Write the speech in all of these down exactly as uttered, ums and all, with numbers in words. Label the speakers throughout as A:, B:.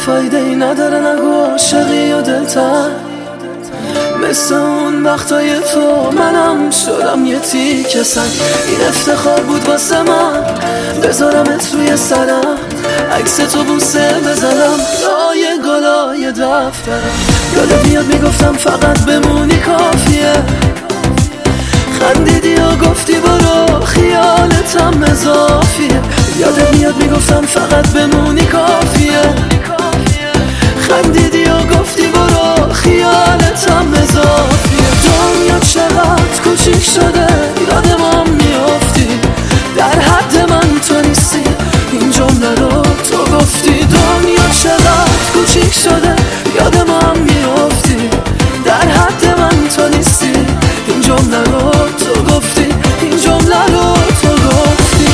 A: فایده ای نداره نگو عاشقی و دلتر، مثل اون وقتای تو منم شدم یه تیکه سنگ. این افتخار بود واسه من بذارمت روی سرم، عکس تو بوسه بزنم لای گلای دفترم. یادت میاد میگفتم فقط بمونی کافیه، خندیدی و گفتی برو خیالتم اضافیه. یادت میاد میگفتم فقط بمونی کافیه، خندیدی و گفتی برو خیالتم اضافیه. دنیا چقدر کوچیک شده یادم هم میافتی، در حد من تو نیستی این جمله رو تو گفتی. دنیا چقدر کوچیک شده یادم هم میافتی، در حد من تو نیستی این جمله رو تو گفتی، این جمله رو تو گفتی.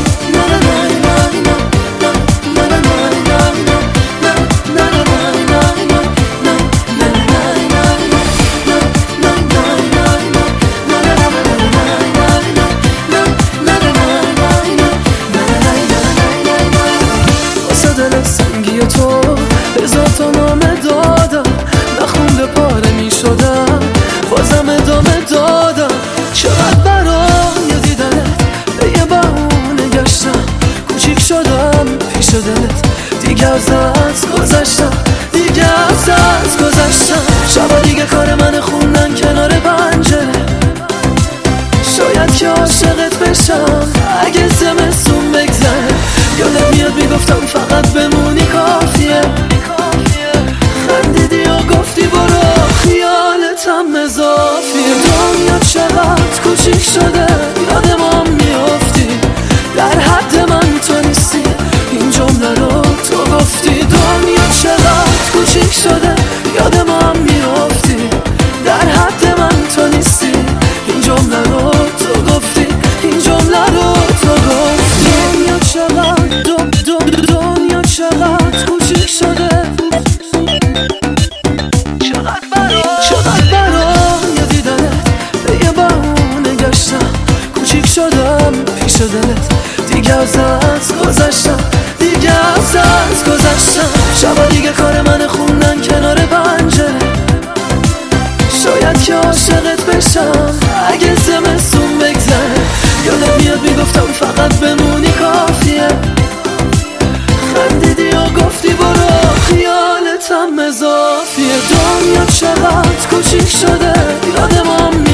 A: سنگی تو هزار تا نامه دادم، نخونده پاره می شدم بازم ادامه دادم. چقدر برای دیدنت به یه بهونه گشتم، کوچیک شدم پیش دلت دیگه ازت گذشتم، دیگه ازت گذشتم. شبا دیگه کار من خوندن کنار پنجره، شاید که عاشقت بشم اگه زمستون بگذره. یادت میاد میگفتم فقط بمونی کافیه، خندیدی و گفتی برو خیالتم اضافیه. دنیا چقدر کوچیک شده یادم هم میافتی، در حد من تو نیستی این جمله رو تو گفتی. دنیا چقدر کوچیک شده یادم هم میافتی، در حد من تو نیستی این جمله رو تو گفتی، این جمله رو تو گفتی. دنیا چقدر دو دو دنیا چقدر کوچیک شده، چقدر برا چقدر برای دیدنت به یه بهونه گشتم، کوچیک شدم پیش دلت دیگه ازت گذشتم، دیگه ازت گذشتم. شبا دیگه کار من خوندن کنار پنجره، شاید که عاشقت بشم اگه زمستون بگذره. یادت میاد میگفتم فقط بمونی کافیه، خندیدی و گفتی برو خیالتم اضافیه. دنیا چقدر کوچیک شده یادم هم